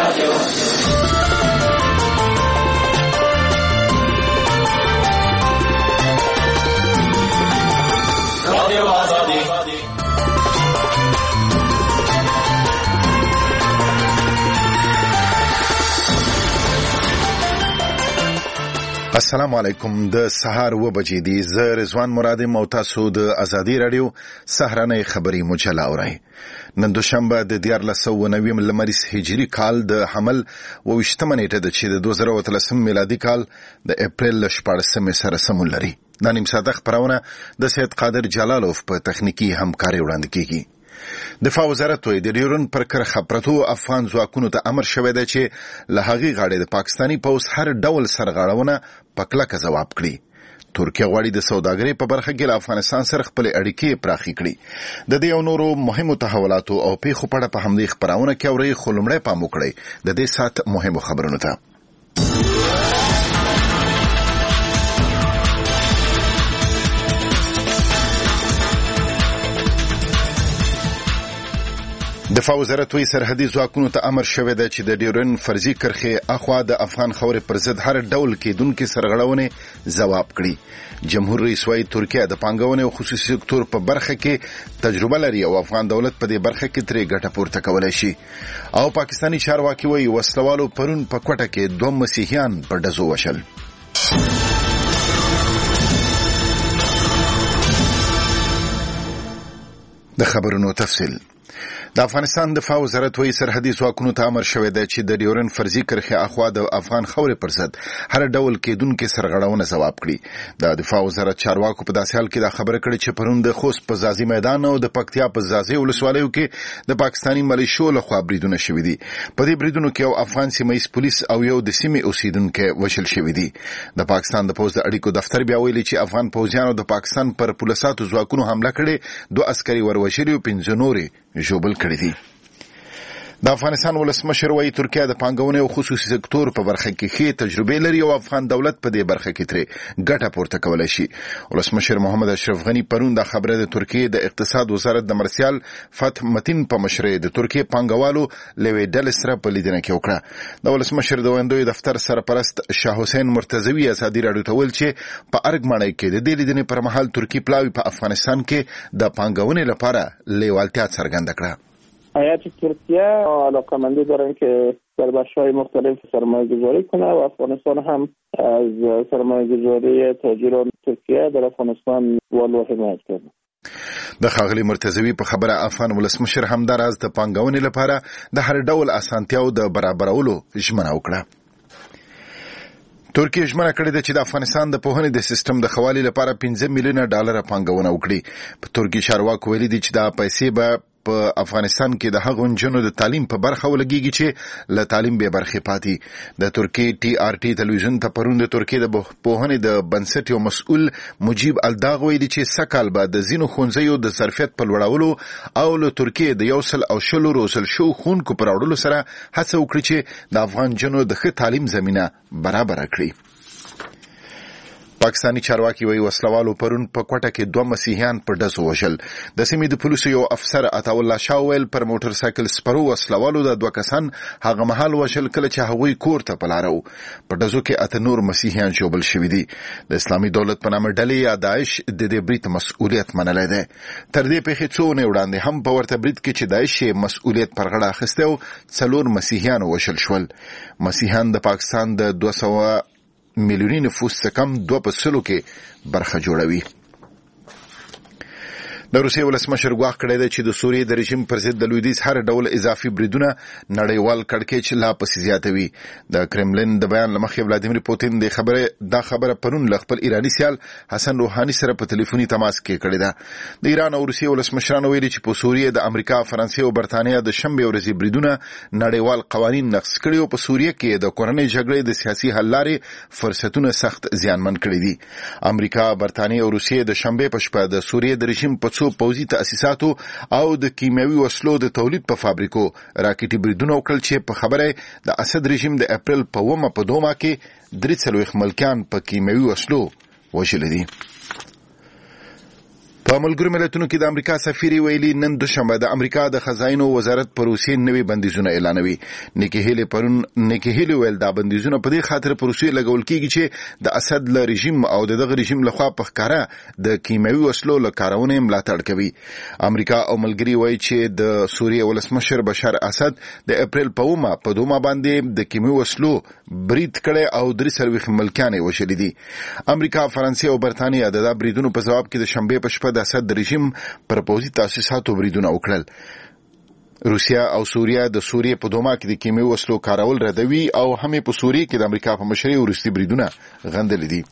السلام علیکم. د سهار و بجې دي. زه رضوان مراد یم او تاسو د ازادي رادیو سهارنۍ خبري مجله اورئ. نن دوشنبه د 1490 لمریز هجری کال د حمل 28 نیټه د چې د 2013 میلادي کال د اپریل 14 سره سمون لري. د نیم ساعته خبرونه د سید قادر جلالوف په تخنیکی همکاري وړاندې کیږي. دفاع وزارت وایي د ډیورن پر کرښه پرتو افغان ځواکونو ته امر شوی دی چې له هغې غاړې د پاکستاني پوځ هر ډول سرغړونه په کلکه ځواب کړي. ترکیه غواړي د سوداګرۍ په برخه کې له افغانستان سره خپلې اړیکې پراخې کړي. د دې او نورو مهمو تحولاتو او پیښو په اړه په همدې خبرونه کې اورئ، خو لومړی پام وکړئ د دې ساعت مهمو خبرونو ته. دفاع وزارت وی سرحدي ځواکونو ته امر شوی دی چې د ډیورن فرضي کرښې اخوا د افغان خاورې پر ضد هر ډول کېدونکې سرغړونې ځواب کړي. جمهور رئیس وايي ترکیه د پانګونې او خصوصي سکتور په برخه کې تجربه لري او افغان دولت په دې برخه کې ترې ګټه پورته کولی شي. او پاکستاني چارواکي وايي وسلوالو پرون په کوټه کې 2 مسیحیان په ډزو وشل. د خبرونو تفصیل. د افغانستان دفاع وزارت وایي سرحدي ځواکونو ته امر شوی دی چې د ډیورن فرضي کرښې اخوا د افغان خاورې پر ضد هر ډول کېدونکې سرغړونه ځواب کړي. د دفاع وزارت چارواکو په داسې حال کې دا خبره کړې چې پرون د خوست په ځاځي میدان او د پکتیا په ځاځي ولسوالیو کې د پاکستاني ملیشو لخوا بریدونه شوي دي. په دې بریدونو کې یو افغان سیمه ییز پولیس او یو د سیمې اوسیدونکی وژل شوي دي. د پاکستان د پوځ د اړیکو دفتر بیا ویلي چې افغان پوځیانو د پاکستان پر پولیساتو ځواکونو حمله کړې، 2 عسکري وروژلي او 15 نورې ژوبل کړي دي. د افغانستان ولسمشر وايي ترکیه د پانګونې او خصوصي سکتور په برخه کې ښې تجربې لري او افغان دولت په دې برخه کې ترې ګټه پورته کولی شي. ولسمشر محمد اشرف غني پرون دا خبره د ترکیه د اقتصاد وزارت د مرسیال فتح متین په مشرۍ د ترکیه پانګوالو لوی ډلې سره په لیدنه کې وکړه. د ولسمشر د ویندوی دفتر سرپرست شاه حسین مرتضوی ازادي راډیو ته ویل چې په ارګمنۍ کې د دې لیدنې پر مهال ترکیه پلاوی په افغانستان کې د پانګونې لپاره لیوالتیا څرګنده کړه. هیئت ترکیه علاقه‌مندی دارن که در بخش‌های مختلف سرمایه‌گذاری کنه و افغانستان هم از سرمایه‌گذاری تاجران ترکیه در افغانستان والو حمایت کرده. د ښاغلي مرتضوي په خبره افغان ولسمشر همداراز د پانګونې لپاره د هر ډول اسانتیاو د برابرولو ژمنه وکړه. ترکیه ژمنه کړې ده چې د افغانستان د پوهنې د سیستم د ښه والي لپاره 15 میلیونه ډالر پانګونه وکړي. په ترکیه چارواکو ویلي دي چې دا پیسې به په افغانستان کې د هغو نجونو د تعلیم په برخه ولګيږي چې له تعلیم به برخه پاتې. د ترکیه TRT تلویزیون ته پرون د ترکیه د پوهنې د بنسټ یو مسؤل مجیب الداغ ویلي چې سکهال به د ځینو ښوونځیو د ظرفیت په لوړولو او له ترکیه د 100 روزل شو ښوونکو پر راوړلو سره هڅه وکړي چې د افغان نجونو د ښه تعلیم زمینه برابر کړي. پاکستاني چارواکي وایي وسلوالو پرون په کوټه کې 2 مسیحیان په ډزو وشل. د سیمې د پولیسو یو افسر عطاالله شاه ویل پر موټر سایکل سپرو وسلوالو د 2 کسان هغه مهال وشل کله چې هغوی کور ته په لاره وو. په ډزو کې 8 نور مسیحیان ژوبل شوي دي. د اسلامي دولت په نامه ډلې یا داعش د دې برید مسؤلیت منلی دی. تر دې پیښې څو اونۍ وړاندې هم په ورته برید کې چې داعش یې مسؤلیت پر غاړه اخیستی او 4 مسیحیان وشل شول. مسیحیان د پاکستان د 200 میلیوني نفوس څخه کم 2% کې برخه جوړوي. د روسیې ولسمشر ګواښ کړی دی چې د سوریې د رژیم پر ضد د لویدیځ هر ډول اضافي بریدونه نړیوال کړکېچ لا پسې زیاتوي. د کرملین د بیان له مخې ولادیمیر پوتین دا خبره پرون له خپل ایراني سیال حسن روحاني سره په ټلیفوني تماس کې کړې ده. د ایران او روسیې ولسمشرانو ویلي چې په سوریې د امریکا، فرانسې او برتانیا د شنبې ورځې بریدونه نړیوال قوانین نقض کړي او په سوریې کې د کورنۍ جګړې د سیاسي حل لارې فرصتونه سخت زیانمن کړي دي. امریکا، برتانیا او روسیې د شنبې په شپه د سوریې د رژیم په څو پوځي تاسیساتو او د کیمیاوي وسلو د تولید په فابریکو راکټي بریدونه وکړل چې په خبره د اسد رژیم د اپریل په 1 په دوما کې 3 ملکیان په کیمیاوي وسلو وژل دي. په ملګرو ملتونو کې د امریکا سفیر ویلي نن دوشنبه د امریکا د خزاینو وزارت پر روسیې نوي بندیزونه اعلانوي. نیکی هیلی ویل دا بندیزونه په دې خاطر پر روسیې لګول کیږي چې د اسد له رژیم او دغه رژیم لخوا په ښکارا د کیمیاوي وسلو له کارونې ملاتړ کوي. امریکا او ملګري وایي چې د سوریې ولسمشر بشار اسد د اپریل په 2 باندې د کیمیاوي وسلو برید کړي او 3 ملکیان یې وشلي دي. امریکا، فرانسې او برتانیا د بریدونو په جواب کې د شنبه په شپه د اسد رژیم پر پوځي تاسیساتو بریدونه وکړل. روسیا او سوریه د سوریې په دوما کې د کیمیاوي وسلو کارول ردوي او هم په سوریې کې د امریکا په مشرۍ وروستي بریدونه غندل دي.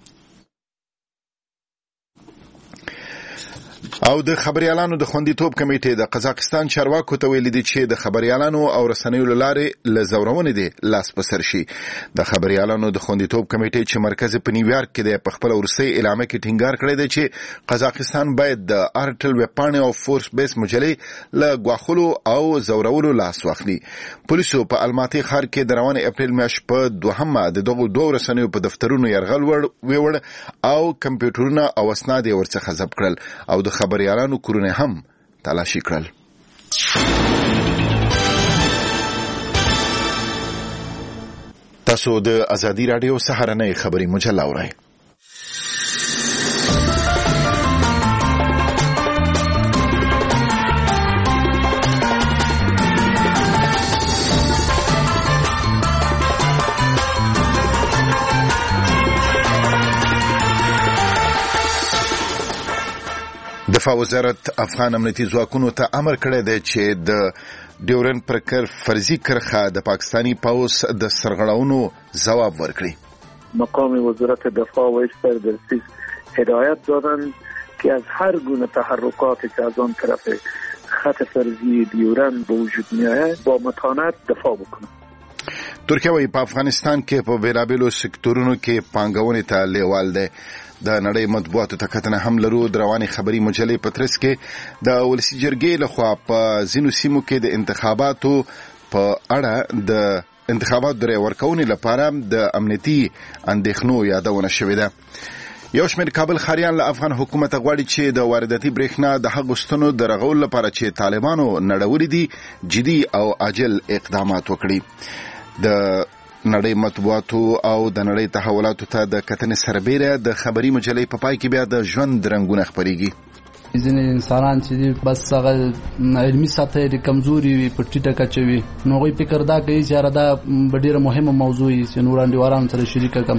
او د خبريالانو د خوندیتوب کمیټې د قزاقستان چارواکو ته ویلي دي چې د خبريالانو او رسنیو لارې له زورونې دي لاس پسر شي. د خبريالانو د خوندیتوب کمیټې چې مرکز په نیویارک کې د خپل ورسي اعلامیه کې ټینګار کړی دی چې قزاقستان باید د ارټل ویپانه او فورس بیس مجلې له غواخلو او زورولو لاس واخلي. پولیسو په الماتی ښار کې د روان اپریل میاشت په 2 د دغه دوه رسنیو په دفترونو يرغل وړ او کمپیوټرونه او اسناد ورڅخه ضبط کړل او د خبريالانو کورونه هم تلاشي کړل. تاسو د ازادي رادیو سهارنۍ خبري مجله اورئ. دفاع وزارت افغان امنیتي ځواکونو ته امر کړی دی چې د ډیورن پر فرضي کرخه د پاکستانی پوځ د سرغړاونو ځواب ورکړي. مقام وزارت دفاع و ایستر درسیز هدایت دادند که از هر گونه تحرکاتی که از آن طرف خط فرضی ډیورن به وجود میآید با متانت دفاع بکنند. ترکیه وايي په افغانستان کې په بیلابیلو سکتورونو کې پانګونې ته لیوال دی. د نړۍ مطبوعاتو ته کتنه هم لرو. د رواني خبري مجلې پترس کې د ولسی جرګې لخوا په ځینو سیمو کې د انتخاباتو په اړه د انتخاباتو درې ورکونې لپاره د امنیتي اندېښنو یادونه شوې ده. یو شمېر کابل ښاریان له افغان حکومت غواړي چې د وارداتي برېښنا د هغو ستنو د رغولو لپاره چې طالبانو نړولې دي جدي او عاجل اقدامات وکړي. د نړۍ مطبوعاتو او د نړۍ تحولاتو ته د کتنې سربېره د خبري مجلې په پای کې بیا د ژوند رنګونه خپرېږي. ځینې انسانان چې بس هغه علمي سطحه کمزوري وي په ټیټه کچه وي نو هغوی فکر دا کوي چې دا ډېره مهمه موضوع وي چې نور انډیوالانو سره شریکه کړم.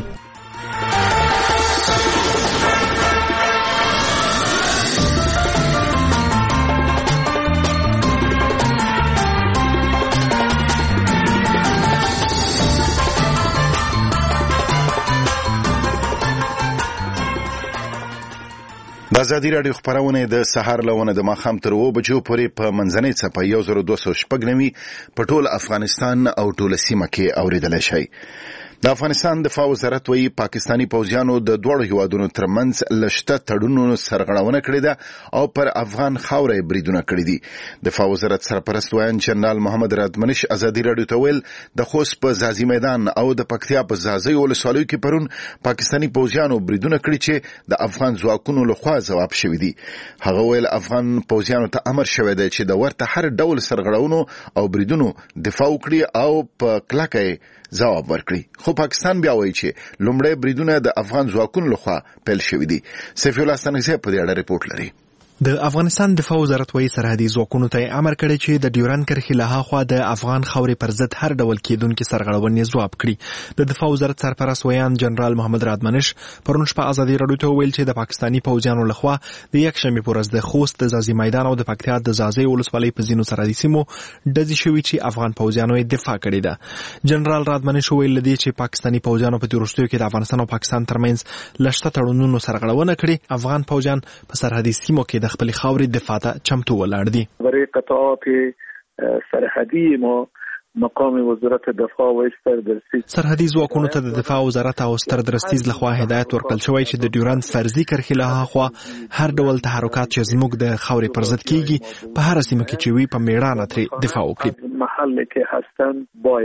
د ازادي رادیو خبرونه د سهار لونه د ماخام تر 2 بجو پورې په منځنۍ څپه 1209 په ټول افغانستان او ټول سیمه کې اوریدل شي. د افغانستان دفاع وزارت وایي پاکستانی پوځیانو د دوړو هیوادونو ترمنځ لشته تړونونو سرغړونه کړې ده او پر افغان خاورې بریدونه کړې دي. دفاع وزارت سرپرست وایي جنرال محمد رادمنش ازادي رادیو ته ویل د خوست په زازي میدان او د پکتیا په زازي ولسوالیو کې پرون پاکستانی پوځیانو بریدونه کړي چې د افغان ځواکونو لخوا ځواب شوی دي. هغه ویل افغان پوځیانو ته امر شوی دی چې د ورته هر ډول سرغړونو او بریدونو دفاع وکړي او په کلکه ځواب ورکړي. خو پاکستان بیا وایي چې لومړی بریدونه د افغان ځواکونو لخوا پیل شوي دي. سیف الله ستانکزی په دې اړه ریپورت لري. د افغانستان دفاع وزارت وایي سرحدي ځواکونو ته امر کړی چې د ډیورن کرښې له هاخوا د افغان خاورې پر ضد هر ډول کېدونکې سرغړونې ځواب کړي. د دفاع وزارت سرپرست ویان جنرال محمد رادمنش پرون شپه ازادي رادیو ته ویل چې د پاکستانی پوځیانو لخوا د یکشنبې په ورځ د خوست د زازي میدان او د پکتیا د زازي ولسوالۍ په ځینو سرحدي سیمو ډزې شوي چې افغان پوځیانو یې دفاع کړې ده. جنرال رادمنش ویل دي چې پاکستانی پوځیانو په وروستیو کې د افغانستان او پاکستان ترمنځ لشته تړونونو سرغړونه کړې. افغان پوځیان په سرحدي سیمو کې د خپل خاورې دفاع چمتو ولاړ دي. برای قطعات سرحدی ما مقام وزارت دفاع و ایستر درسیز سرحدي ځواکونو ته د دفاع وزارت او ستر درسیز لخوا هدایت ورکړل شوی چې د ډیورند فرضي کرښې له هاخوا هر ډول تحرکات چې زموږ د خاورې پر ضد کیږي په هر سیمه کې چې وي په میړانه ترې دفاع وکړي. محل کې هستن باید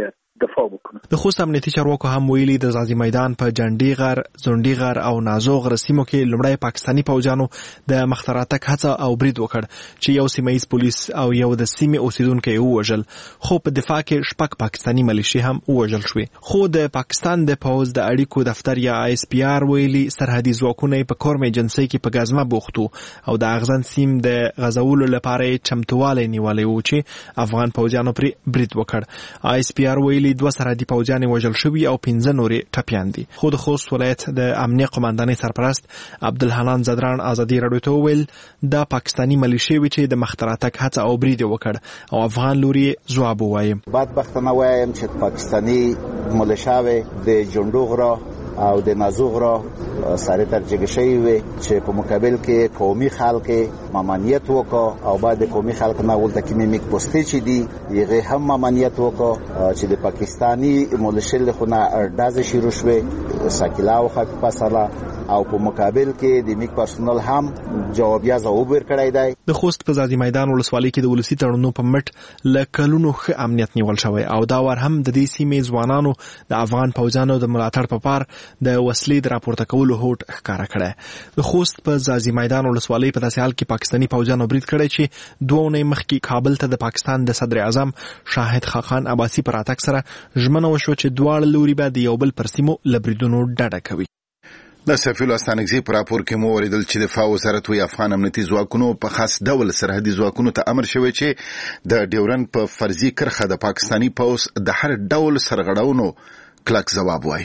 دفاع وکړو. د خوست امنیتي چارواکو هم ویلي د ځاځي میدان په جنډي غر، زونډي غر او نازو غر سیمو کې لومړی پاکستاني پوځیانو د مختراتک هڅه او برید وکړ چې یو سیمه‌ایز پولیس او یو د سیمې اوسیدونکو ووژل، خو په دفاع کې شپږ پاکستاني ملیشي هم ووژل شوې. خو د پاکستان د پوځ د اړیکو دفتر یا ISPR ویلي سرحدي ځواکونه په کورم ایجنسۍ کې په ګازمه بوختو او د اغزن سیم د غزولو لپاره چمتوالی نیولې و چې افغان پوځیانو پر برید وکړ. ISPR ویلي 2 سرحدي پوځیان وژل شوي او 15 نورې ټپیان دي. خو د خوست ولایت د امنیه قوماندانۍ سرپرست عبدالحنان زدران ازادي راډیو ته وویل دا پاکستاني ملیشي وي چې د مختراتک هڅه او برید وکړ او افغان لوري ځواب ووایي. بدبختانه وایم چې پاکستاني ملیشاوي د جندوغرا او د نازوغرا سره ترجیح شوی وي چې په مقابل کې قومي خلک ممانعت وکړه او بعد قومي خلک نه ولته کې میک پوسټي چې دي یغه هم ممانعت وکړه چې د پاکستاني ملیشل خو نه ارداز شروع شوه ساکلا او خط پاساله او په مقابل کې د میک پرسونل هم جوابیا ځواب ورکړی دی. د خوست په ځاځي میدان ولسوالۍ کې د ولسی تړونو په مټ لکلونو ښه امنیت نیول شوی او دا ور هم د دې سیمې ځوانانو د افغان پوځانو د ملاتړ په پار د وسلې د راپورته کولو هوډ ښکارا کړی. د خوست په ځاځي میدان ولسوالۍ په داسې حال کې پاکستاني پوځانو برید کړی چې 2 اونۍ مخکې کابل ته د پاکستان د صدر اعظم شاهد خاقان عباسي پر راتګ سره ژمنه وشوه چې دواړه لوري به د یو بل پر سیمو لبریدونو ډډه کوي. د سفیر استانګزي پر راپور کې مو ولیدل چې دفاع وزارت وی افغان امنیتي ځواکونو په خاص ډول سرحدي ځواکونو ته امر شوی چې د ډیورن په فرضي کرخه د پاکستاني پوز د هر ډول سرغړونو کلک ځواب وایي.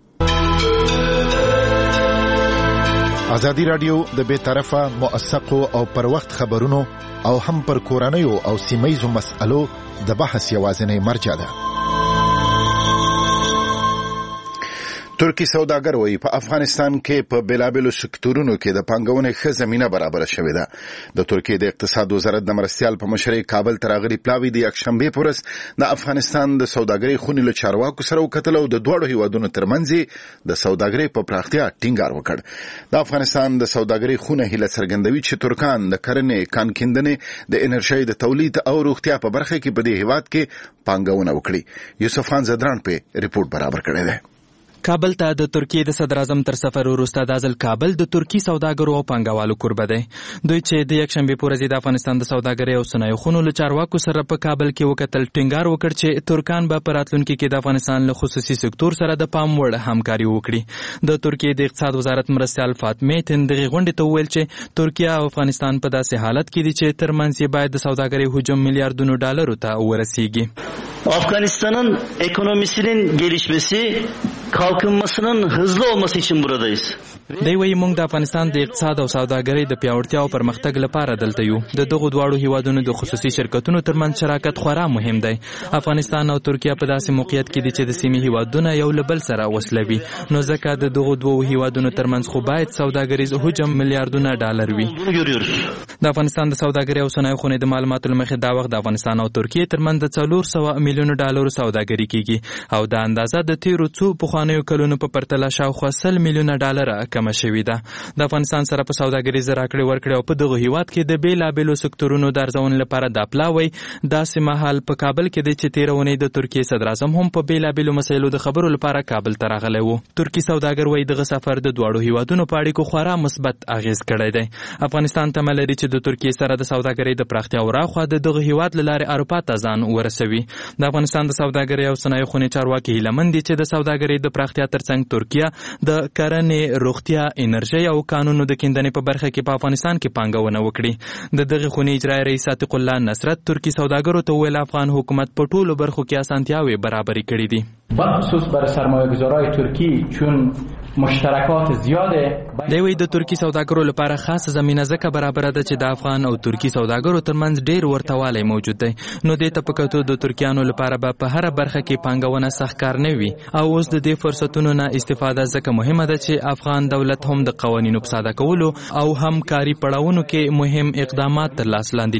ازادي رادیو د بے طرفه موثقو او پر وخت خبرونو او هم پر کورنیو او سیمایزو مسألو د بحث یوازینی مرجع ده. ترکی سوداګر وایي په افغانستان کې په بیلابیلو سکتورونو کې د پانګونې ښه زمینه برابره شوې ده. د ترکیې د اقتصاد وزارت د مرستیال په مشرۍ کابل ته راغلي پلاوي د یکشنبې په ورځ د افغانستان د سوداګرۍ خونې له چارواکو سره وکتل او د دواړو هیوادونو ترمنځ د سوداګرۍ په پراختیا ټینګار وکړ. د افغانستان د سوداګرۍ خونه هیله څرګندوي چې ترکان د کرنې، کانکیندنې، د انرژۍ د تولید او روغتیا په برخه کې په دې هیواد کې پانګونه وکړي. یوسف خان زدران په ریپورت برابر کړی دی. کابل ته د ترکیې د صدر اعظم تر سفر وروسته د ځل کابل د ترکی سوداګرو او پانګوالو کوربه دی. دوی چې د یکشنبې په ورځ د افغانستان د سوداګرۍ او صنایعو خونو له چارواکو سره په کابل کې وکتل، ټینګار وکړ چې ترکان به په راتلونکي کې د افغانستان له خصوصي سکتور سره د پام وړ همکاري وکړي. د ترکیې د اقتصاد وزارت مرستیال فاطمه تن دغه غونډې ته وویل چې ترکیه او افغانستان په داسې حالت کې دي چې ترمنځ یې باید د سوداګرۍ حجم میلیاردونو ډالرو ته ورسیږي. Afganistan'ın ekonomisinin gelişmesi, kalkınmasının hızlı olması için buradayız. دی وایي موږ د افغانستان د اقتصاد او سوداګرۍ د پیاوړتیا او پرمختګ لپاره دلته یو. د دغو دواړو هیوادونو د خصوصي شرکتونو ترمنځ شراکت خورا مهم دی. افغانستان او ترکیه په داسې موقعیت کې دي چې د سیمې هیوادونه یو له بل سره وصلوي، نو ځکه د دغو دوو هیوادونو ترمنځ خو باید سوداګریز حجم میلیاردونه ډالر وي. د افغانستان د سوداګرۍ او صنایعو خونې د معلوماتو له مخې دا وخت د افغانستان او ترکیې ترمنځ د 400 میلیونو ډالرو سوداګري کیږي او دا اندازه د تیرو څو پخوانیو کلونو په پرتله شاوخوا 100 میلیونه ډالر کمه شوې ده. د افغانستان سره په سوداګریزه راکړې ورکړې او په دغه هیواد کې د بیلابیلو سکتورونو د ارزونې لپاره دا پلاوی داسې مهال په کابل کې دی چې تېره اونۍ د ترکیې صدر اعظم هم په بیلابیلو مسایلو د خبرو لپاره کابل ته راغلی و. ترکي سوداګر وایي دغه سفر د دواړو هیوادونو په اړیکو خورا مثبت اغیز کړی دی. افغانستان تمه لري چې د ترکیې سره د سوداګرۍ د پراختیا وراخوا د دغه هیواد له لارې اروپا ته ځان ورسوي. د افغانستان د سوداګرۍ او صنایعو خونې چارواکي هیلهمند دي چې د سوداګرۍ د پراختیا ترڅنګ ترکیه د کرنې، روغتیا، انرژۍ او قانونو د کیندنې په برخه کې په افغانستان کې پانګونه وکړي. د دغه خونې اجرایی رئیس عتیق الله نصرت ترکي سوداګرو ته ویل افغان حکومت په ټولو برخو کې اسانتیاوې برابرې کړې دي. بخصوص برای سرمایه‌گذارای ترکی چون مشترکات زیاده. دی وایي د ترکي سوداګرو لپاره خاصه زمینه ځکه برابره ده چې د افغان او ترکي سوداګرو ترمنځ ډیر ورتهوالی موجود دی. نو دې ته په کتو د ترکیانو لپاره به په هره برخه کې پانګونه سخت کار نه وي او اوس د دې فرصتونو نه استفاده ځکه مهمه ده چې افغان دولت هم د قوانینو په ساده کولو او همکاري پړاوونو کې مهم اقدامات تر لاس لاندې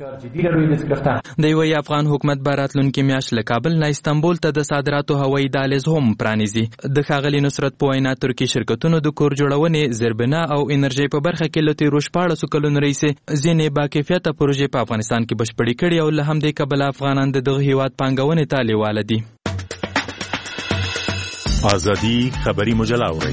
نیولي. دی وایي افغان حکومت به راتلونکې میاشت له کابل نه استانبول ته د صادراتو هوایي دهلیز هم پرانیزي. د ښاغلي نصرت په وینا ترکي شرکتونو د کور جوړونې، زیربنا او انرژۍ په برخه کې له تېرو 14 کلونو راهیسې ځینې باکیفیته پروژې په افغانستان کې بشپړې کړي او له همدې کبله افغانان د دغه هیواد پانګونې ته لیواله دي. ازادي خبري مجله اورئ.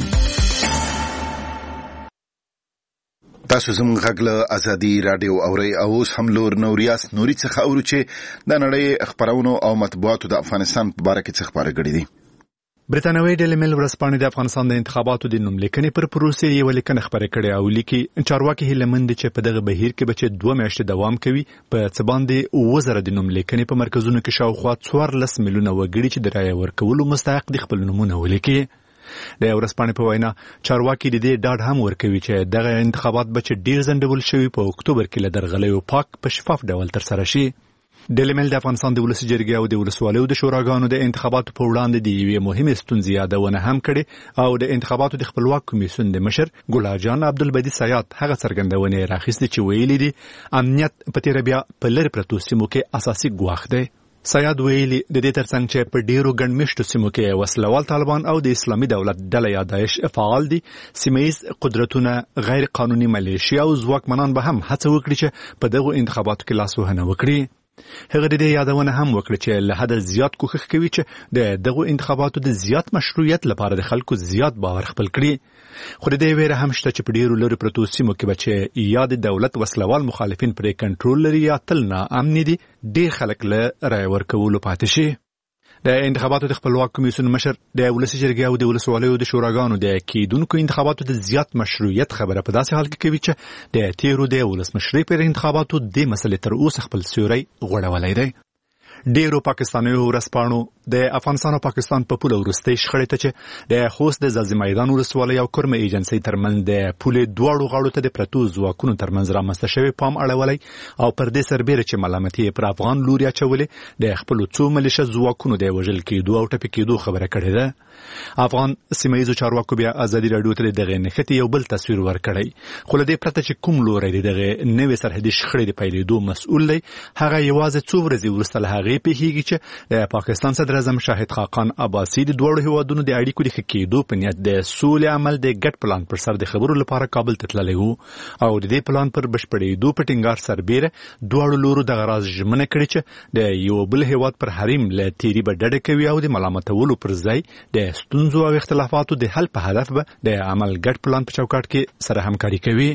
تاسو زموږ غږ له ازادي رادیو اورئ او اوس هم لور نوریاس نوري څخه اورو چې د نړۍ خبرونو او مطبوعاتو د افغانستان په اړه کې څه خبره کړې دي. برتانوي ډیلی میل ورځپاڼه د افغانستان د انتخاباتو د نوملیکنې پر پروسې یو لیکنه خبره کړې او لیکي چارواکي هیلمند چې په دغه بهیر کې بچ 2 میاشتې دوام کوي په څه باندې وزره د نوملیکنې په مرکزونو کې شاوخوا 14 میلیونه وګړي چې د رایې ورکولو مستحق دي خپل نومونه ولیکي. د ورځپاڼې په وینا چارواکي د دې ډاډ هم ورکوي چې دغه انتخابات بچ ډیر ځنډول شوی په اکتوبر کې له درغلیو پاک په شفاف ډول تر سره شي. ډیلی میل د افغانستان د ولسي جرګې او د ولسوالیو د شوراګانو د انتخاباتو په وړاندې د یوې مهمې ستونزې یادونه هم کړې او د انتخاباتو د خپلواک کمیسیون د مشر ګلجان عبدالبدی سیاد هغه څرګندونې راخیستې چې ویلي دي امنیت په تیر بیا په لری پرتو سیمو کې اساسي ګواښ دی. سیاد ویلي د دې ترڅنګ چې په ډیرو ګڼمشتو سیمو کې وسلوال طالبان او د اسلامي دولت ډله یا داعش فعال دي، سیمه‌یز قدرتونه غیر قانوني ملیشیا او ځواکمنان به هم هڅه وکړي چې په دغه انتخاباتو کې لاسوهنه وکړي. هغه د دې یادونه هم وکړه چې له حد زیات کوښښ کوي چې د دغه انتخاباتو د زیات مشروعیت لپاره د خلکو زیات باور خپل کړي. خو د دې ویره هم شته چې په ډیرو لري پرتو سیمو کې بچي یا د دولت وسلوال مخالفین پرې کنټرول لري یا تل نه امن دي، ډیر خلک له رای ورکولو پاتې شي. د انتخاباتو د خپلواک کمیسیون مشر د ولسي جرګې او د ولسوالیو د شوراګانو د کیدونکو انتخاباتو د زیات مشروعیت خبره په داسې حال کې کوي چې د تیرو د ولسمشرۍ پر انتخاباتو د مسلې تر اوسه خپل سیوری غوړولی دی. ډیرو پاکستانیو ورځپاڼو د افغانستان او پاکستان په پوله وروستۍ شخړې ته چې د خوست د ځاځي میدان ولسوالۍ او کرمه ایجنسۍ ترمنځ د پولې دواړو غاړو ته د پرتو ځواکونو ترمنځ رامنځته شوی پام اړولی او پر دې سربیره چې ملامتي پر افغان لوري اچولې د خپلو څو ملیشه ځواکونو د وژل کېدو او ټپي کېدو خبره کړې ده. افغان سیمه‌یزو چارواکو بیا ازادي راډیو ته دغه نښتې یو بل تصویر ورکړی، خو له دې پرته چې کوم لوری دی دغه نوې سرحدي شخړې د پیلېدو مسؤل دی، هغه یوازې څو ورځې وروسته له هغې پیښیږي چې د پاکستان صدر اعظم شاهد خاقان عباسي د دوړو هیوادونو د اړیکو د ښه کېدو په نیت د سولې عمل د ګډ پلان پر سر د خبرو لپاره کابل ته تللی وو او د دې پلان پر بشپړېدو په ټینګار سربیره دواړو لورو دغه راز ژمنه کړې چې د یو بل هیواد پر حریم له تیري به ډډه کوي او د ملامتولو پر ځای د ستونزو او اختلافاتو د حل په هدف به د عمل ګډ پلان په چوکاټ کې سره همکاري کوي.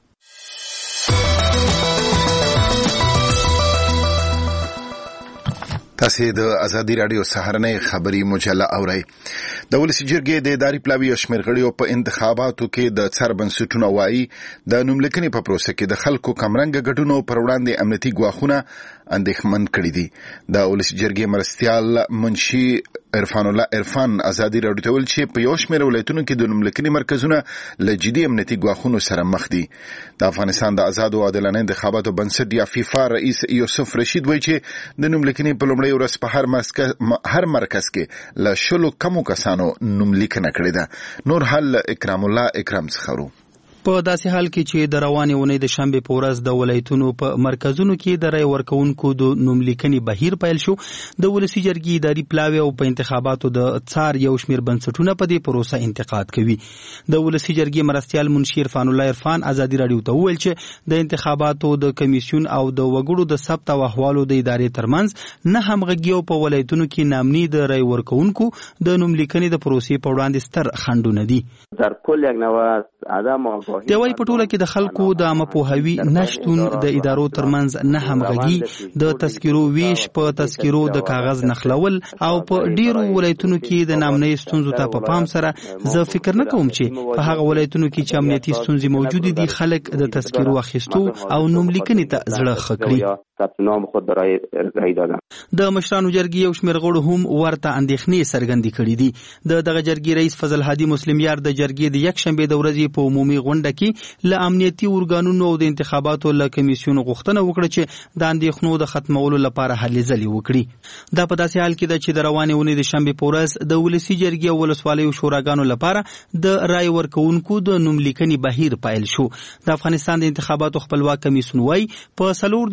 تاسو د ازادي رادیو سهارنۍ خبري مجله اورئ. د ولسي جرګې د اداري پلاوي او شمېر غړیو په انتخاباتو کې د څار بنسټونو وایي د نوملیکنې په پروسه کې د خلکو کمرنګ ګډونو پر وړاندې امنیتي ګواښونه اندېښمن کړي دي. د ولسي جرګې مرستیال منشي عرفان الله عرفان ازادي راډیو ته ویل چې په یو شمېر ولایتونو کې د نوملیکنې مرکزونه له جدي امنیتي ګواښونو سره مخ دي. د افغانستان د آزاد او عادلانه انتخاباتو بنسټ یا فیفا رئیس یوسف رشید وایي چې د نوملیکنې په لومړۍ ورځ په هر مرکز کې له 10 کمو کسانو نوملیکنه کړې ده. نور حال اکرام الله اکرام څخرو په داسې حال کې چې د روانې اونۍ د شنبې په ورځ د ولایتونو په مرکزونو کې د رای ورکوونکو د نوملیکنې بهیر پیل شو، د ولسي جرګې اداري پلاوی او په انتخاباتو د څار یو شمېر بنسټونه په دې پروسه انتقاد کوي. د ولسي جرګې مرستیال منشي عرفان الله عرفان ازادي راډیو ته وویل چې د انتخاباتو د کمیسیون او د وګړو د ثبت او احوالو د ادارې ترمنځ نه همغږي او په ولایتونو کې نامني د رای ورکوونکو د نوملیکنې د پروسې په وړاندې ستر خنډونه دي. در کل یک نوع عدم د وای په ټوله کې د خلکو د عامه پوهاوي نشتون، د ادارو ترمنځ نه همغږي، د تذکرو ویش په تذکرو د کاغذ نخلول او په ډیرو ولایتونو کې د نامنۍ ستونزو ته په پام سره زه فکر نه کوم چې په هغه ولایتونو کې چې امنیتي ستونزې موجود دي خلک د تذکرو اخیستو او نوملیکنې ته زړه ښه کړي. ثبت نام خود برای رای دادن. د مشرانو جرګې یو شمېر غړو هم ورته اندېښنې څرګندې کړې دي. دغه جرګې رئیس فضل هادي مسلم یار د جرګې د یک شنبې د ورځې په عمومي غونډه کې له امنیتي ارګانونو او د انتخاباتو له کمیسیون غوښتنه وکړه چې د اندېښنو د ختمولو لپاره هلې ځلې وکړي. دا په داسې حال کې ده چې د روانې اونۍ د شنبې په ورځ د ولسي جرګې او ولسوالیو شوراګانو لپاره د رای ورکوونکو د نوملیکنې بهیر پیل شو. د افغانستان د انتخاباتو خپلواک کمیسیون وايي په 14 ولایتونو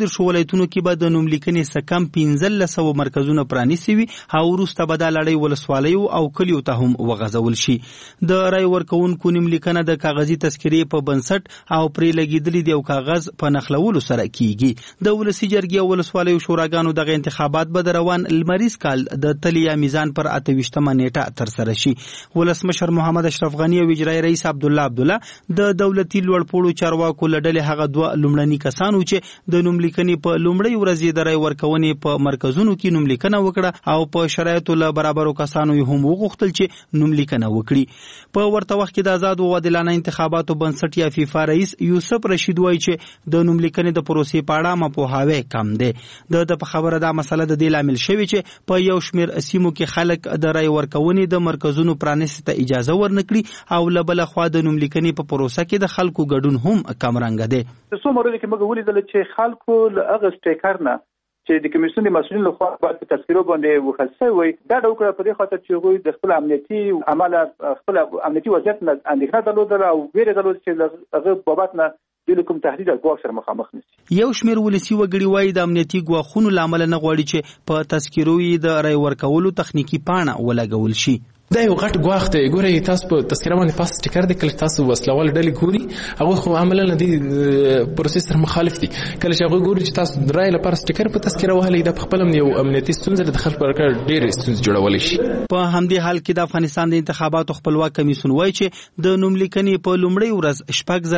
ولایتونو کې به د نوملیکنې څخه کم 1500 مرکزونه پرانیستي وي او وروسته به دا لړۍ ولسوالیو او کلیو ته هم وغځول شي. د رای ورکوونکو نوملیکنه د کاغذي تذکرې په بنسټ او پرې لګېدلې د یو کاغذ په نښلولو سره کیږي. د ولسي جرګې او ولسوالیو شوراګانو دغه انتخابات به د روان لمریز کال د تلې یا میزان پر 28مه نیټه ترسره شي. ولسمشر محمد اشرف غنی او اجرایي رئیس عبدالله د دولتي لوړپوړو چارواکو له ډلې هغه دوه لومړني کسانو چې د نوملیکنې په لومړۍ ورځ د رای ورکونې په مرکزونو کې نوملیکنه وکړه او په شرایطو له برابرو کسانو یې هم وغوښتل چې نوملیکنه وکړي. په ورته وخت کې د آزاد او عادلانه انتخاباتو بنسټ یا فیفا رئیس یوسف رشید وایي چې د نوملیکنې د پروسې په اړه مپوهاوی کم دی. د په خبره دا مسله د دې لامل شوی چې په یو شمېر سیمو کې خلک د رای ورکونې د مرکزونو پرانیستو ته اجازه ورنکړي او له بله خوا د نوملیکنې په پروسه کې د خلکو ګډون هم کم رنګه دی. څو مورد کې موږ ولیدل چې خلکو له هغه سټیکر نه چې د کمیسیون د مسؤلین لخوا باید په تذکرو باندې وخصه وي دا د وکړه په دې خاطر چې هغوی د خپل امنیتي عمله خپل امنیتي وضعیت نه اندېښنه درلودله او ویره درلوده چې هغه بابت نه د کوم تهدید او ګواښ سره مخامخ نشي. یو شمېر ولسي وګړي وایي د امنیتي ګواښونو له امله نه غواړي چې په تذکرو یې د رای ورکولو تخنیکي پاڼه ولګول شي. دا یو غټ ګواښ دی. ګورئ تاسو په تذکره باندې پاس سټیکر دی، کله تاسو وسلوال ډلې ګوري هغوی خو عملا له دې پروسې سره مخالف دي. کله چې هغوی ګوري چې تاسو د رای لپاره سټیکر په تذکره وهلی دا په خپله یو امنیتي ستونزه ده، د خلکو پر کار ډېرې ستونزې جوړولی شي. په همدې حال کې د افغانستان د انتخاباتو خپلواک کمیسیون وایي چې د نوملیکنې په لومړۍ ورځ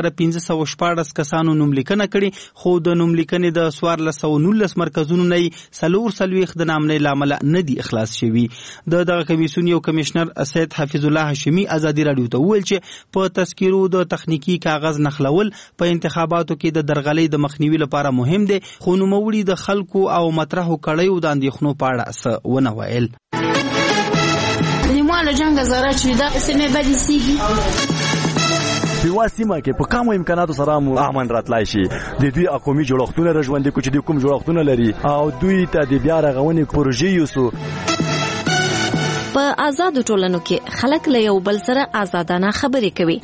6514 کسانو نوملیکنه کړې، خو د نوملیکنې د 1419 مرکزونو نه 440 د نامنۍ له امله نه دي اخلاص شوي. دغه کمیسیون یو کمشنر سید حفیظ الله هاشمي ازادي رادیو ته وویل چې په تذکرو د تخنیکی کاغذ نخلول په انتخاباتو کې د درغلۍ د مخنیوي لپاره مهم دي، خو نوموړي د خلکو او مطرحو کړیو د اندېښنو په اړه څه ونه ویل. نیماله جنگ زره چې دا سمې بدې سیږي په سیمه کې په کومو امکاناتو سره امن راتلای شي. د دوی قومي جوړښتونه رژوندې کوي چې د کوم جوړښتونه لري او دوی ته د بیا رغونې پروژې یوسو. په آزادو ټولنو کې خلک له یو بل سره آزادانه خبرې کوي.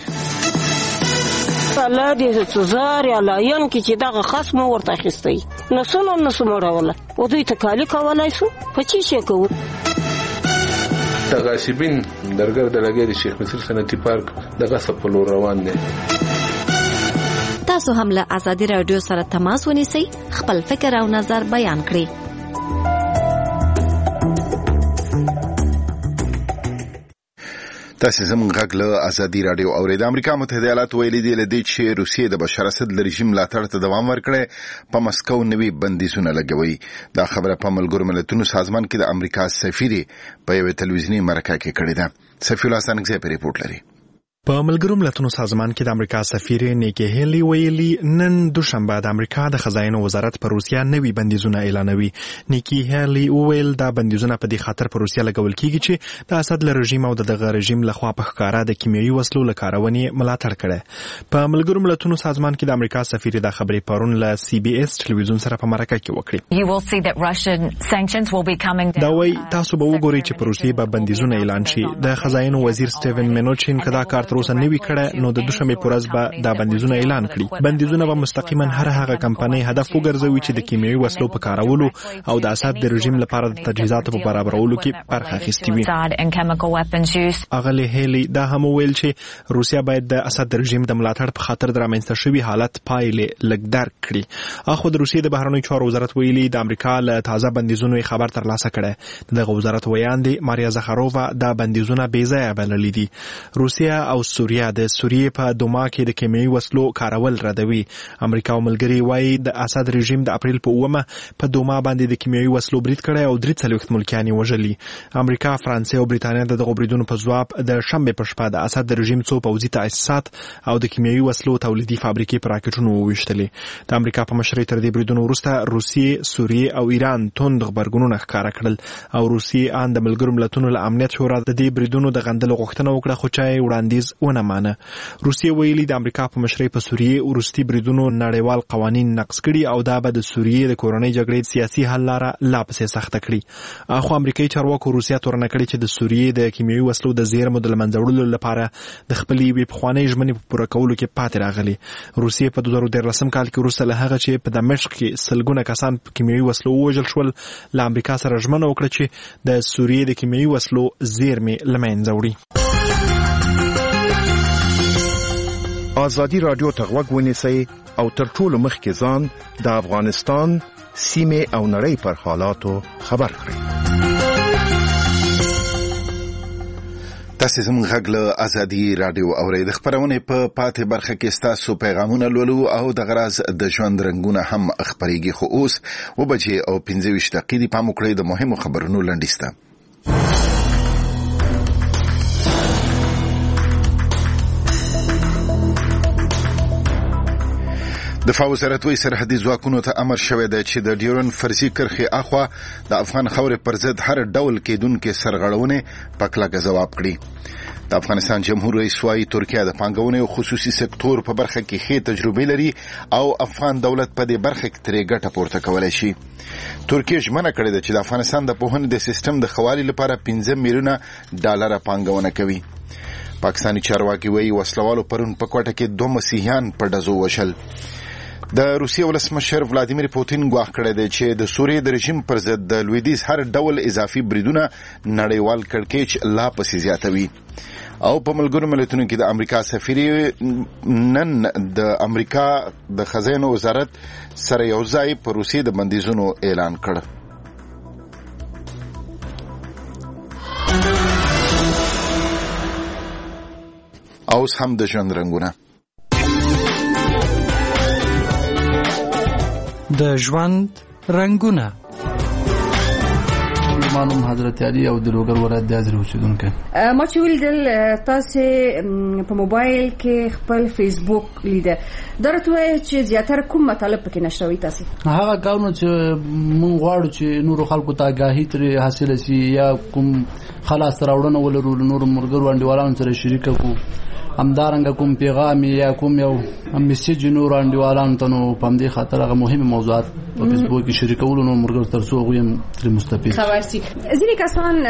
الله دې څزار یا لاین کې چې دغه خصم ورته اخیستی نسونه مړوله او دوی ته کالی کولای شو په چی شي کوو. تغاشبین درګر د لګي د شیخ مصر صنعتي پارک دغه سپلو روان دي. تاسو هم له آزادي رادیو سره تماس ونیسئ، خپل فکر او نظر بیان کړئ. تاسو زموږ غږ له ازادي رادیو اورید. امریکا متحده ایالات ویلي دی لدې چې روسیې د بشار اسد رژیم ملاتړ ته دوام ورکړي په مسکو نوي بندیزونه لګوي. دا خبره په ملګرو ملتونو سازمان کې د امریکا سفیر په یو تلویزیونی مرکه کې کړې ده. سفیر الله سنگزی په ریپورت لري. په ملګرو ملتونو سازمان کې د امریکا سفیر نیکی هیلی ویلي نن دوشنبه د امریکا د خزاینو وزارت پر روسیا نوي بندیزونه اعلانوي. نیکی هیلی ویل دا بندیزونه په دې خاطر پر روسیا لګول کیږي چې د اسد رژیم او دغه رژیم لخوا په ښکارا د کیمیاوي وسلو لکارونې ملاتړ کړي. په ملګرو ملتونو سازمان کې د امریکا سفیر د خبرې پرون له سی بي اس ټلویزیون سره په مرکه کې وکړي. دا وایي تاسو به وګورئ چې پر روسیې به بندیزونه اعلان شي. د خزاینو وزیر سټیون مینوچین کدا کار تر اوسه نوي کړه نو د دوشنبه پر ورځ به دا بندیزونه اعلان کړي. بندیزونه به مستقیما هر هغه کمپنۍ هدف وګرځوي چې د کیمیاوي وسلو په کارولو او د اسد د رژیم لپاره د تجهیزاتو په برابرولو کې برخه اخیستې وي. اغلی هیلی دا هم ویل چې روسیا باید د اسد رژیم د ملاتړ په خاطر د رامنځته شوي حالت پایلې لږ درک کړي. اخو د روسیې د بهرنیو چارو وزارت ویلي د امریکا له تازه بندیزونو خبر ترلاسه کړي. دغه وزارت ویاندې ماریا زخارووا دا بندیزونه بې ځایه بللي دي. روسیا او سوریه د سوریې په دوما کې د کیمیاوي وسلو کارول ردوي. امریکا او ملګري وایي د اسد رژیم د اپریل په 9 په دوما باندې د کیمیاوي وسلو برید کړی او 43 ملکیان وژلي. امریکا، فرانسې او بریتانیا د دغه بریدونو په ځواب د شنبه په شپه د اسد رژیم څو پوځي تاسیسات او د کیمیاوي وسلو تولیدي فابریکې په راکټونو وویشتلې. د امریکا په مشرۍ تر دې بریدونو وروسته روسیې، سوریې او ایران توند خبرګونونه ښکاره کړل او روسیې ان د ملګرو ملتونو له امنیت شورا د دې بریدونو د غندلو غوښتنه وکړه، خو چې وړاندیز نقض ونه مانه. روسیې ویلي د امریکا په مشرۍ په سوریې وروستي بریدونو نړیوال قوانین نقض کړي او دا به د سوریې د کورنۍ جګړې سیاسي حل لاره لا پسې سخته کړي. اخو امریکایي چارواکو روسیا تورنه کړې چې د سوریې د کیمیاوي وسلو د زیرمو د له منځه وړلو لپاره د خپلې یوې پخوانۍ ژمنې په پوره کولو کې پاتې راغلي. روسیې په 2013 کال کې وروسته له هغه چې په دمشق کې سلګونه کسان په کیمیاوي وسلو ووژل شول له امریکا سره ژمنه وکړه چې د سوریې د کیمیاوي وسلو زیرمې له منځه وړي. ازادي رادیو ته غوږ ونیسئ او تر ټولو مخکې ځان د افغانستان سیمې او نړۍ پر حالاتو خبر کړئ. تاسو زموږ غږ له ازادي رادیو اورئ. د خبرونې په پاتې برخه کې ستاسو پیغامونه لولو او د غراز د ژوند رنګونه هم خبرېږي. خو اوس 9:25 او 15 دقیقې دي. پام وکړئ د مهمو خبرونو لنډیسته. دفاع وزارت وی سرحدي ځواکونو ته امر شوی دی چې د ډیورن فرضي کرښې اخوا د افغان خاورې پر ضد هر ډول کېدونکې سرغړونې په کلکه ځواب کړي. د افغانستان جمهور رئیس وايي ترکیه د پانګونې او خصوصي سکتور په برخه کې ښې تجربې لري او افغان دولت په دې برخه کې ترې ګټه پورته کولی شي. ترکیه ژمنه کړې ده چې د افغانستان د پوهنې د سیستم د ښه والي لپاره $15 میلیونه پانګونه کوي. پاکستاني چارواکي وايي وسلوالو پرون په کوټه کې 2 مسیحیان په ډزو وشل. د روسیې ولسمشر ولادیمیر پوتین ګواښ کړی دی چې د سوریې د رژیم پر ضد د لویدیځ هر ډول اضافي بریدونه نړیوال کړکېچ لا پسې زیاتوي. او په ملګرو ملتونو کې د امریکا سفیر نن د امریکا د خزانه وزارت سره یو ځای په روسیې د بندیزونو اعلان کړ. اوس هم د ژوند رنګونه. د ژوند رنګونه. مانوم حضرت علي او د لوګر ولایت د ازري اوسیدونکو. ما چې ولیدل تاسو په موبایل کې خپل فیسبوک لیده درته چې زیاتره کوم مطلب پکې نشروي تاسو هغه کارونه چې مونږ غواړو چې نور خلکو ته آگاهي ترې حاصل شي یا کوم خلاص راوړنه ولرو نور مرګرو انډیوالانو سره شریک کو همدارنګه کوم پیغام یا کوم یو میسج نور انډیوالانو ته نو په دې خاطر هغه مهمه موضوعات په فیسبوک کې شریکول نو مرګر تر څو غویم تر مستفید خبرسي ځینې کسان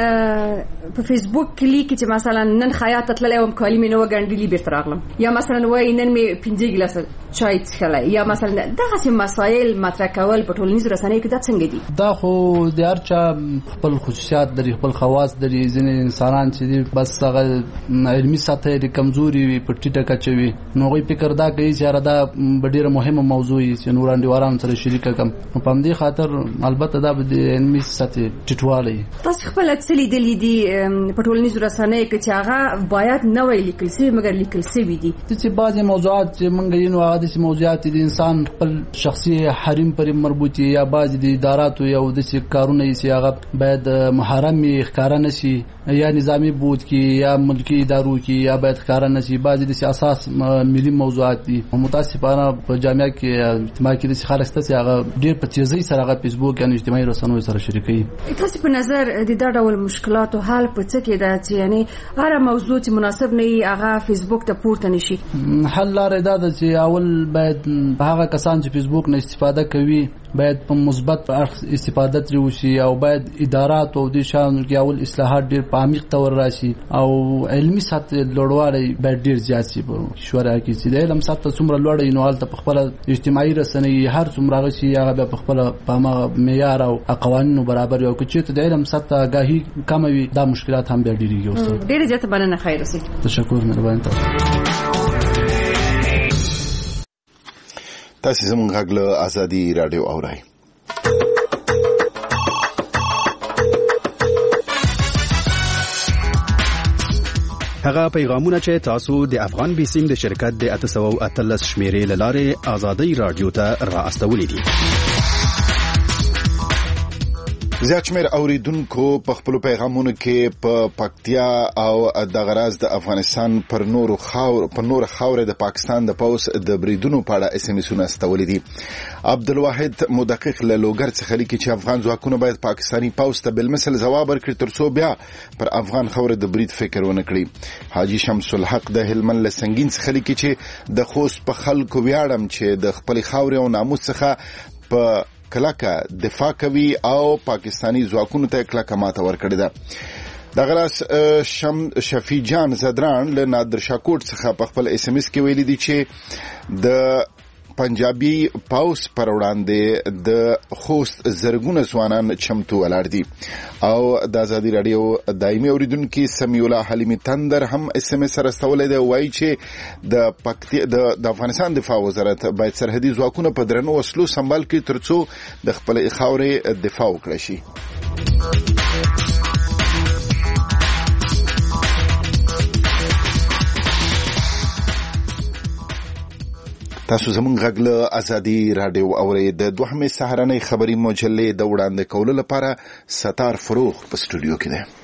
په فیسبوک کې لیکي چې مثلا نن خیاط تللی وم کالي مې نو ګنډلي بیرته راغلم یا مثلا وای نن مې 15 ګلاس چای څښلی یا مثلا دغه مسایل مطرح کول په ټولنیزو رسنیو کې دا څنګه دي؟ دا خو د هر چا خپل خصوصیات لري خپل خواص لري. ځینې انسانان چې بس هغه علمي سطح د کمزوري په ټیټه کچه وي نو غوي فکر دا کوي چې دا ډیره مهمه موضوع یې چې نور انډیوالانو سره شریک کم په دې خاطر البته دا د علمي سطح ټیټوالی. تاسو خپل څه لیدلې دي په ټولنیزو رسنیو کې چې هغه باید نه وي لیکل شوي مګر لیکل شوي دي چې بعضې موضوعات چې موږ یې نو هغه داسې موضوعات د انسان خپل شخصي حریم پرې مربوط یا بعضې د اداراتو یا داسې کارونه یې چې هغه باید محرم یې ښکاره نه شي یا نظامی بود کې یا ملکی ادارو کې یا باید ښکاره نه شي. بعضې داسې اساس ملي موضوعات دي. متاسفانه په جامعه کې اجتماع کې داسې خلک شته چې هغه ډېر په تیزۍ سره هغه فیسبوک یا اجتماعي رسنیو سره شریکوي. تاسو په نظر د دا ډول مشکلاتو حل په څه کې ده چې یعنی هر موضوع چې مناسب نه وي هغه فیسبوک ته پورته نشي؟ حل لاره دا ده چې اول باید هغه کسان چې فیسبوک نه استفاده کوي باید په مثبت اړخ استفاده ترې وشي او باید ادارات او د شانو کې اول اصلاحات ډېر په عمیق تور راشي او علمي سطح لوړوالی باید ډېر زیات شي. په شورا کې چې د علم سطح څومره لوړه نو هلته په خپله اجتماعي رسنۍ هر څومره هغه شي هغه بیا په خپله په هماغه معیار او قوانینو برابر وي او که چېرته د علم سطح آګاهي کمه وي دا مشکلات هم بیا ډېرېږي. ډېره زیاته مننه. خیر اوسئ. تشکر مهرباني تاسو. تاسو زموږ غږ له ازادي رادیو اورئ. هغه پیغامونه چې تاسو د افغان بیسیم د شرکت د 813 شمیرې لاره ازادي رادیو ته را استولې دي زیات شمېر اوریدونکو په خپل پیغامونو کې په پکتیا او د غراز د افغانستان پر نور خاور د پاکستان د پوس د بریدونو په اړه اس ام اسونه استولې دي. عبدالواحد مدقق له لوګر څخه لیکي چې افغان ځواکونه باید پاکستاني پوس ته بالمثل ځواب ورکړي ترڅو بیا پر افغان خاور د برید فکر ونه کړي. حاجی شمس الحق د هلمند له سنگین څخه لیکي چې د خوست په خلکو ویاړم چې د خپل خاور او ناموس څخه په کلکه دفاع کوي او پاکستانی ځواکونو ته کلکه ماته ورکړې ده. د غراس شفیع جان زدران له نادر شاکوټ څخه په خپل اس ام اس کې ویلي دي چې د پنجابي پاوس پر وړاندې د خوست زرګونه ځوانان چمتو ولاړ دي. او د ازادي رادیو دایمي اوریدونکو سمیع الله حلیمی تندر هم اس ام اس راستولې دی، وایي چې د افغانستان دفاع وزارت باید سرحدي ځواکونه په درنو وسلو سمبال کړي ترڅو د خپل خاورې دفاع وکړي شي. تاسو زموږ غږ له ازادي رادیو اورئ. د دوهمې سهارنۍ خبري مجلې د وړاندې کولو لپاره ستار فروغ په سټوډیو کې دی.